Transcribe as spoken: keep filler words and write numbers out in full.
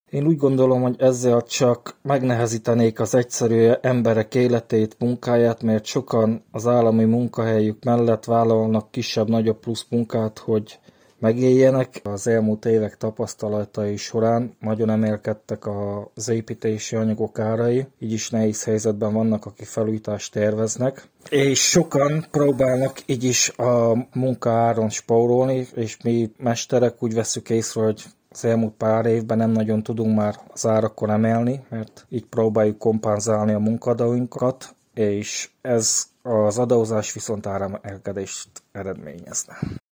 Én úgy gondolom, hogy ezzel csak megnehezítenék az egyszerű emberek életét, munkáját, mert sokan az állami munkahelyük mellett vállalnak kisebb-nagyobb plusz munkát, hogy megéljenek. Az elmúlt évek tapasztalatai során nagyon emelkedtek az építési anyagok árai, így is nehéz helyzetben vannak, akik felújítást terveznek. És sokan próbálnak így is a munkaáron spórolni, és mi mesterek úgy vesszük észre, hogy az elmúlt pár évben nem nagyon tudunk már az árakon emelni, mert így próbáljuk kompenzálni a munkadóinkat, és ez az adózás viszont áremelkedést eredményezne.